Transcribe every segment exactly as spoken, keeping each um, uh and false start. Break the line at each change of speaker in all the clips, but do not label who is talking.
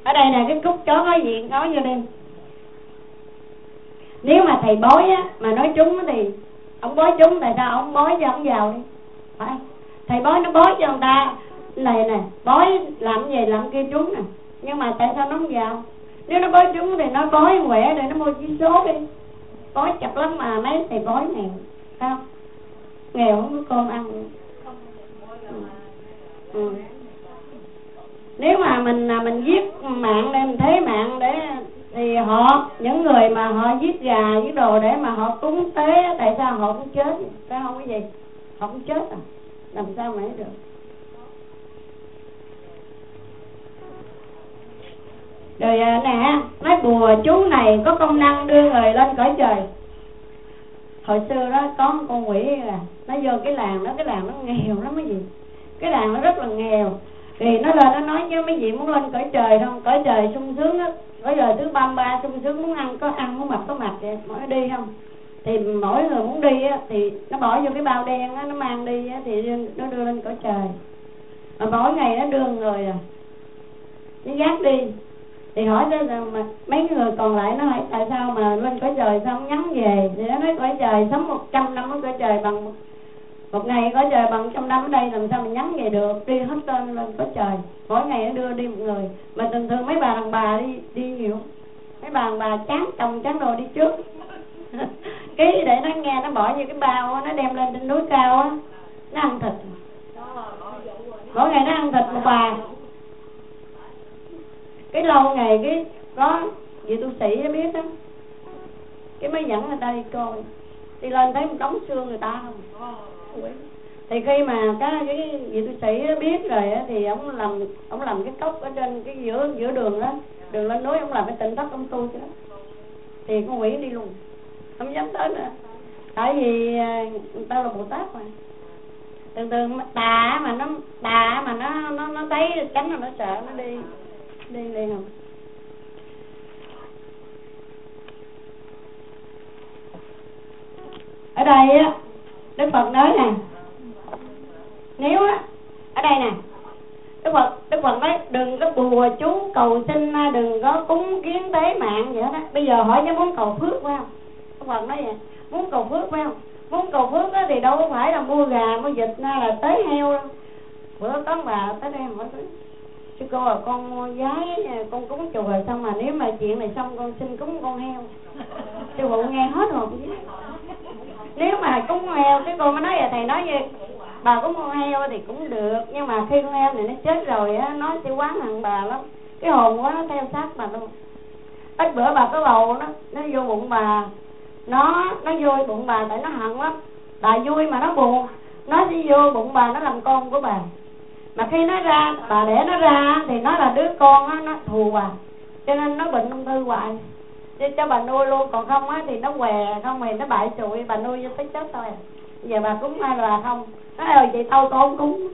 Ở đây nè, cái cúc chó nói gì nói vô đi. Nếu mà thầy bói á mà nói trúng thì ông bói trúng, tại sao ông bói cho ông giàu đi, phải không? Thầy bói nó bói cho người ta này nè, bói làm gì làm kia trúng nè, nhưng mà tại sao nó không giàu? Nếu nó bói trúng thì nó bói khỏe để nó mua chiếc số đi. Bói chặt lắm mà mấy thầy bói nghèo, sao nghèo không có cơm ăn. Ừ. Ừ. Nếu mà mình mình giết mạng để mình thế mạng để thì họ, những người mà họ giết gà giết đồ để mà họ cúng tế, tại sao họ cũng chết? Sao không cái gì? Họ cũng chết à? Làm sao mà được? Rồi nè, nói bùa chú này có công năng đưa người lên cõi trời. Hồi xưa đó có một con quỷ là nó vô cái làng đó, cái làng nó nghèo lắm mấy gì. Cái làng nó rất là nghèo. Thì nó lên nó nói với mấy vị muốn lên cõi trời không? Cõi trời sung sướng á, cõi trời thứ ba mươi ba sung sướng, muốn ăn có ăn, muốn mặc có mặc vậy, mỗi đi không? Thì mỗi người muốn đi á thì nó bỏ vô cái bao đen á, nó mang đi á thì nó đưa lên cõi trời. Mà mỗi ngày nó đưa người à, nó dắt đi. Thì hỏi tới mà mấy người còn lại nó hỏi tại sao mà lên cõi trời sao không nhắn về? Thì nó nói cõi trời sống một trăm năm ở cõi trời bằng một, một ngày cõi trời bằng trăm năm ở đây, làm sao mình nhắn về được? Đi hết tên lên cõi trời, mỗi ngày nó đưa đi một người. Mà thường thường mấy bà đàn bà đi đi nhiều, mấy bà đàn bà chán chồng chán đồ đi trước. Cái để nó nghe, nó bỏ vô cái bao, nó đem lên trên núi cao á, nó ăn thịt. Mỗi ngày nó ăn thịt một bà. Cái lâu ngày cái có vị tu sĩ nó biết á, cái mới dẫn người ta đi coi, đi lên thấy một đống xương người ta không. Thì khi mà cái cái vị tu sĩ nó biết rồi á thì ông làm ông làm cái cốc ở trên cái giữa giữa đường đó, đường lên núi, ông làm cái tịnh thất ông tu cho đó. Thì con quỷ đi luôn, không dám tới nữa, tại vì người ta là Bồ Tát mà. Thường thường tà mà nó tà mà nó nó nó thấy cánh là nó sợ, nó đi đi đi không. Ở đây á Đức Phật nói nè, nếu á ở đây nè Đức Phật Đức Phật nói đừng có bùa chú cầu xin, đừng có cúng kiến tế mạng vậy đó. Bây giờ hỏi chứ muốn cầu phước phải không? Đức Phật nói vậy, muốn cầu phước phải không? Muốn cầu phước á thì đâu có phải là mua gà mua vịt hay là tế heo đâu. Bữa có bà tới đây hỏi tôi, chứ cô là con gái con cúng chùa rồi xong mà nếu mà chuyện này xong con xin cúng con heo. Sư phụ nghe hết hồn chứ. Nếu mà cúng heo, cái cô mới nói là thầy nói vậy, bà cúng con heo thì cũng được, nhưng mà khi con heo này nó chết rồi á, nó sẽ quán hận bà lắm, cái hồn của nó theo sát bà luôn. Ít bữa bà có bầu nó nó vô bụng bà, nó nó vô bụng bà tại nó hận lắm. Bà vui mà nó buồn, nó sẽ vô bụng bà, nó làm con của bà. Mà khi nó ra, bà đẻ nó ra thì nó là đứa con á, nó thù bà, cho nên nó bệnh ung thư hoài. Chứ cho bà nuôi luôn, còn không á thì nó què, không thì nó bại trụi, bà nuôi cho tới chết thôi. Giờ bà cúng ai là bà không? Nói ơi chị tao con không cúng.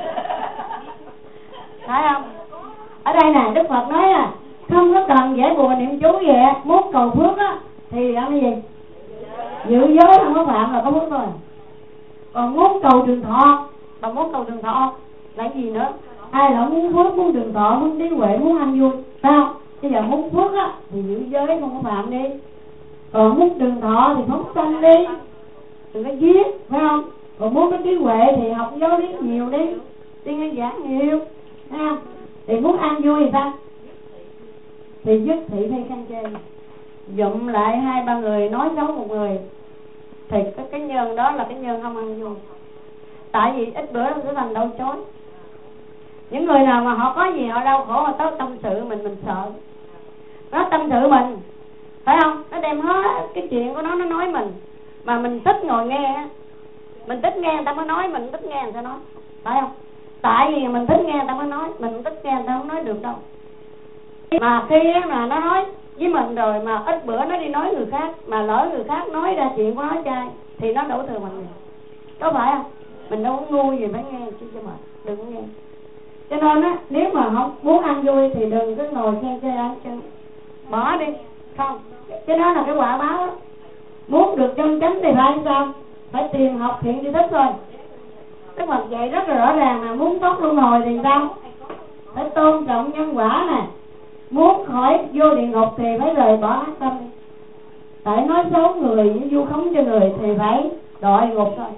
Thấy không? Ở đây nè Đức Phật nói là không có cần giải bùa niệm chú vậy, muốn cầu phước á thì làm cái gì? Giữ giới không có phạm là có phước thôi. Còn muốn cầu trường thọ, bà muốn cầu trường thọ là gì nữa? Ai là muốn phước, muốn trường thọ, muốn trí huệ, muốn ăn vui, phải không? Bây giờ muốn phước á thì giữ giới không có phạm đi. Còn muốn trường thọ thì phóng sanh đi, đừng có giết, phải không? Còn muốn có trí huệ thì học giáo lý nhiều đi, đi nghe giảng nhiều, phải không? Thì muốn ăn vui thì sao? Thì dứt thị phi khen chê, dụm lại hai ba người nói xấu một người, thì cái, cái nhân đó là cái nhân không ăn vui. Tại vì ít bữa nó sẽ thành đau chói. Những người nào mà họ có gì họ đau khổ, họ tới tâm sự mình, mình sợ. Nó tâm sự mình, phải không? Nó đem hết cái chuyện của nó, nó nói mình. Mà mình thích ngồi nghe, mình thích nghe người ta mới nói, mình thích nghe người ta nói, phải không? Tại vì mình thích nghe người ta mới nói, mình không thích nghe người ta không nói được đâu. Mà khi mà nó nói với mình rồi mà ít bữa nó đi nói người khác, mà lỡ người khác nói ra chuyện của nó trai thì nó đổ thừa mình, có phải không? Mình đâu có ngu gì phải nghe chứ cho mệt, đừng có nghe. Cho nên á, nếu mà không muốn ăn vui thì đừng cứ ngồi khen chê ăn chân, bỏ đi, không. Chứ đó là cái quả báo đó. Muốn được chân chánh thì phải sao? Phải tìm học thiện tri thức thôi. Đức Phật dạy rất là rõ ràng là muốn tốt luân hồi thì sao? Phải tôn trọng nhân quả nè, muốn khỏi vô địa ngục thì phải rời bỏ ác tâm đi. Tại nói xấu người với vu khống cho người thì phải đọa ngục thôi.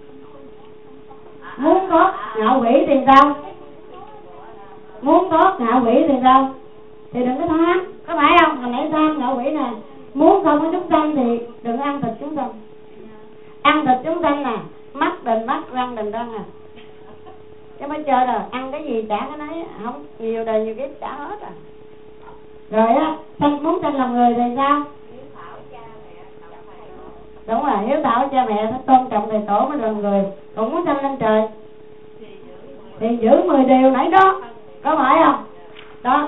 Muốn thoát ngạ quỷ thì sao? Muốn thoát ngạ quỷ thì sao? Thì đừng có tham, có phải không? Hồi nãy tham ngạ quỷ nè. Muốn không có chúng sanh thì đừng ăn thịt chúng sanh. Ăn thịt chúng sanh nè, mắt đền mắt, răng đền răng à. Chứ mới chơi rồi, ăn cái gì trả cái nấy, không nhiều đời nhiều kiếp trả hết à. Rồi á, sanh muốn sanh làm người thì sao? Đúng rồi, hiếu thảo cha mẹ phải tôn trọng thầy tổ mới làm người. Cũng muốn sanh lên trời thì giữ mười điều nãy đó, có phải không? Đó.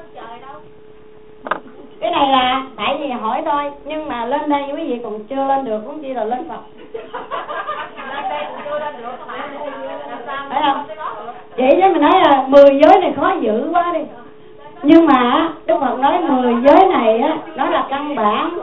Cái này là tại vì hỏi thôi, nhưng mà lên đây quý vị còn chưa lên được, cũng chỉ là lên Phật. Phải không? Vậy chứ mình nói là mười giới này khó giữ quá đi. Nhưng mà Đức Phật nói mười giới này á, nó là căn bản.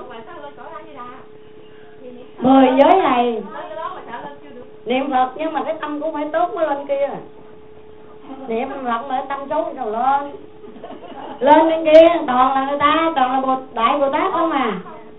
Mười giới này niệm Phật nhưng mà cái tâm cũng phải tốt mới lên kia. Niệm Phật mà tâm xấu rồi lên. Lên bên kia toàn là người ta, toàn là Bồ, Đại Bồ Tát không à.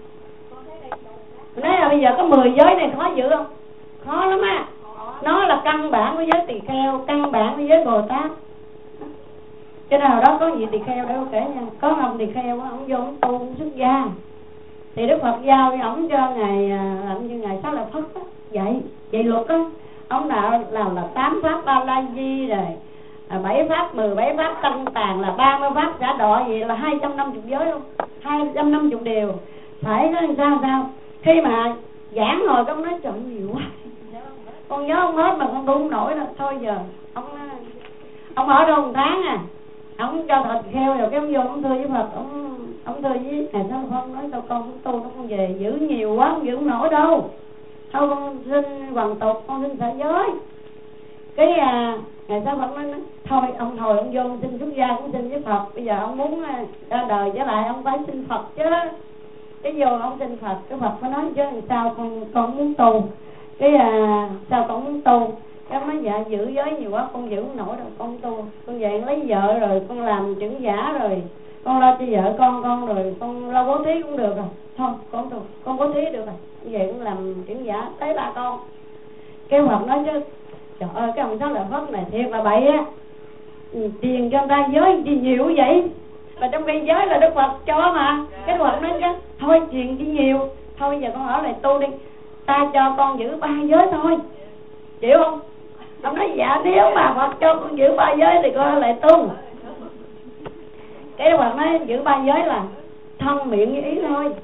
Nói là bây giờ có mười giới này khó giữ không? Khó lắm á. Nó là căn bản của giới tỳ kheo, căn bản của giới Bồ Tát. Cái nào đó có gì tỳ kheo để kể nha. Có ông tỳ kheo á, ông vô ông tu ông xuất gia. Thì Đức Phật giao với ông cho ngài làm như ngài Xá Lợi Phất á, dạy dạy luật á. Ông nào làm là tám pháp Ba La Di rồi, à, bảy pháp, mười bảy pháp tăng tàn là ba mươi pháp trả đọa, vậy là hai trăm năm mươi giới luôn, hai trăm năm mươi điều. Phải nói sao sao? Khi mà giảng rồi ông nói trời nhiều quá, con nhớ không hết mà con tu không nổi đâu. Thôi giờ ông ông ở đâu một tháng à, ông cho thịt kheo rồi cái ông vô ông thưa với Phật, ông ông thưa với ngài Xá Lợi Phất, nói tao con cũng tu nó con về giữ nhiều quá không giữ không nổi đâu, thôi con xin hoàn tục, con xin xả giới. Cái à, ngài Xá Lợi Phất nói, nói thôi ông thôi ông vô ông xin xuất gia cũng xin với Phật, bây giờ ông muốn ra đời trở lại ông phải xin Phật chứ. Cái vô ông xin Phật, cái Phật mới nói chứ sao con con muốn tu, cái à, sao con muốn tu. Cái nói dạ giữ giới nhiều quá con giữ không nổi đâu, con tu con về lấy vợ rồi con làm trưởng giả rồi con lo cho vợ con con rồi con lo bố thí cũng được rồi, thôi con tu con bố thí được rồi, về cũng làm trưởng giả tới ba con. Cái Phật nói chứ trời ơi cái ông Xá Lợi Phất này thiệt là bậy á, tiền cho người ta giới gì nhiều vậy mà trong khi giới là Đức Phật cho mà. Cái Phật nói chứ thôi tiền chỉ nhiều, thôi bây giờ con ở lại tu đi, ta cho con giữ ba giới thôi, chịu không? Ông nói dạ nếu mà Phật cho con giữ ba giới thì con ở lại tu. Cái Đức Phật nói giữ ba giới là thân miệng với ý thôi.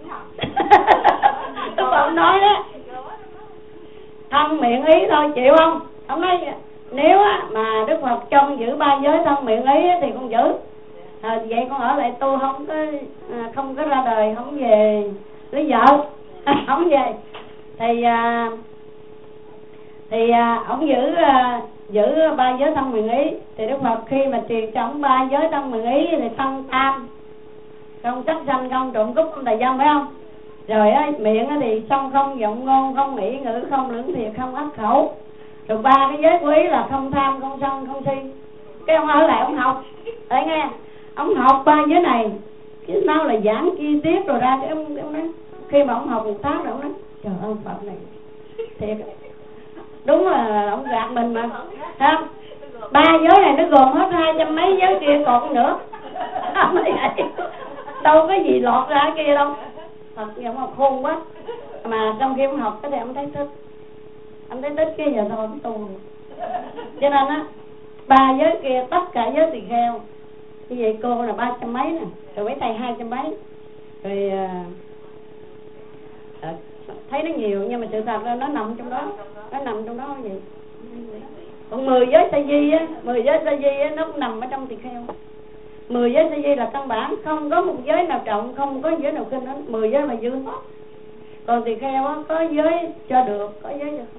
Đức Phật nói đó, thân miệng ý thôi, chịu không? Ông nói nếu mà Đức Phật cho con giữ ba giới thân miệng ý thì con giữ, à, vậy con ở lại tu, không có à, không có ra đời, không về lấy vợ, không về thì à, thì à, ông giữ à, giữ ba giới thân miệng ý. Thì Đức Phật khi mà truyền cho ông ba giới thân miệng ý thì thân tam, không sát sanh, không trộm cướp, không tà dâm, phải không? Rồi á, miệng á thì song không vọng ngôn, không nghĩ ngữ, không lưỡng thiệt, không ác khẩu. Rồi ba cái giới của ý là không tham, không sân, không si. Cái ông ở lại ông học, để nghe, ông học ba giới này, chứ sao là giảng chi tiết rồi ra cái ông, ông nói, khi mà ông học một tháng rồi ông nói trời ơi Phật này thiệt, đúng là ông gạt mình mà, không? Ba giới này nó gồm hết hai trăm mấy giới kia còn nữa. Không vậy, đâu có gì lọt ra cái kia đâu. Thật vậy ông học khôn quá. Mà trong khi ông học cái thì ông thấy thích, ông thấy thích cái giờ thôi ông tu. Cho nên á, ba giới kia tất cả giới tỳ kheo. Như vậy cô là ba trăm mấy nè, rồi mấy thầy hai trăm mấy, rồi à, thấy nó nhiều nhưng mà sự thật là nó nằm trong đó, nó nằm trong đó vậy. Còn mười giới sa di á, mười giới sa di á, nó cũng nằm ở trong tỳ kheo. Mười giới sa di là căn bản, không có một giới nào trọng, không có giới nào khinh hết, mười giới mà dương hết. Còn tỳ kheo á, có giới cho được, có giới cho không.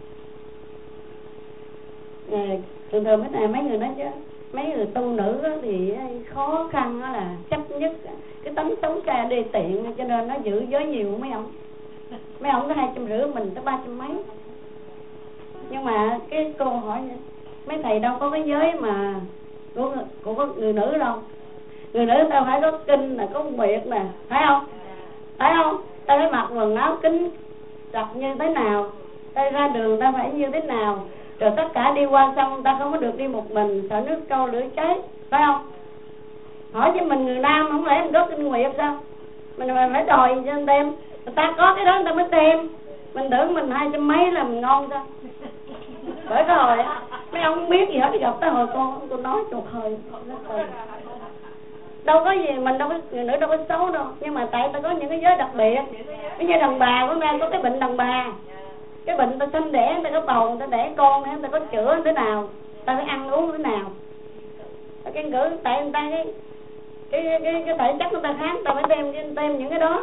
À, thường thường mấy này mấy người nói chứ mấy người tu nữ á, thì khó khăn đó là chấp nhất cái tánh xấu xa đi tiện, cho nên nó giữ giới nhiều mấy ông. Mấy ông có hai trăm rưỡi, mình tới ba trăm mấy. Nhưng mà cái cô hỏi mấy thầy đâu có cái giới mà của, của người nữ đâu. người nữ ta phải có kinh là có nguyệt nè, phải không? Phải không? Ta phải mặc quần áo kín chặt như thế nào, ta ra đường ta phải như thế nào, rồi tất cả đi qua sông ta không có được đi một mình, sợ nước trôi lửa cháy, phải không? Hỏi cho mình người nam không lẽ mình có kinh nguyệt sao? Mình phải đòi cho anh đem, người ta có cái đó người ta mới đem. Mình tưởng mình hai trăm mấy là mình ngon sao? Bởi cái hồi mấy ông không biết gì hết, gặp tới hồi cô tôi nói chuột hơi đâu có gì, mình đâu có, người nữ đâu có xấu đâu, nhưng mà tại ta có những cái giới đặc biệt. Ví như đàn bà của ta có cái bệnh đàn bà, cái bệnh ta sinh đẻ, ta có bầu, ta đẻ con, ta có chữa thế nào, ta phải ăn uống thế nào, ta cái ngữ tại người ta cái cái cái cái thể chất của ta khác, ta phải đem đem những cái đó.